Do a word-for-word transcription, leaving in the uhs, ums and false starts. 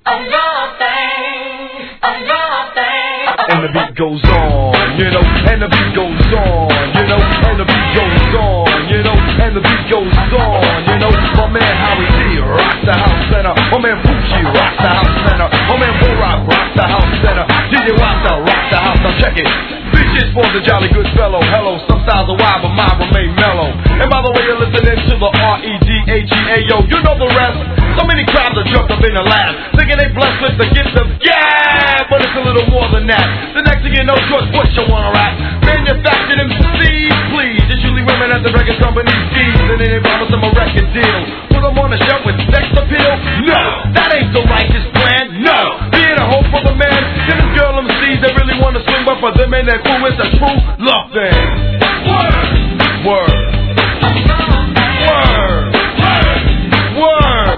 love thing, a love thing. And the beat goes on, you know, and the beat goes on, you know, and the beat goes on, you know, and the beat goes on, you know. My man Howie D rocks the house center. My man Fuji rocks the house center. My man Borak rocks the house center. D J Rasta rocks the house. Now check it. Bitches for the jolly good fellow. Hello, some styles are wild, but mine remain mellow. And by the way, you're listening to the R E D A G A, yo, you know the rest. So many crowds are jumped up in the lab, thinking they blessed with the gift of gab, but it's a little more than that. The next thing you know, George Bush, you wanna rap. Manufactured M Cs, please. It's usually women at the record company's D's, and then they promise them a record deal. Put them on a shelf with sex appeal? No, that ain't the righteous plan, no. Being a hoe for the man, giving girl M Cs that really wanna swing, but for them ain't that cool, it's a true love thing.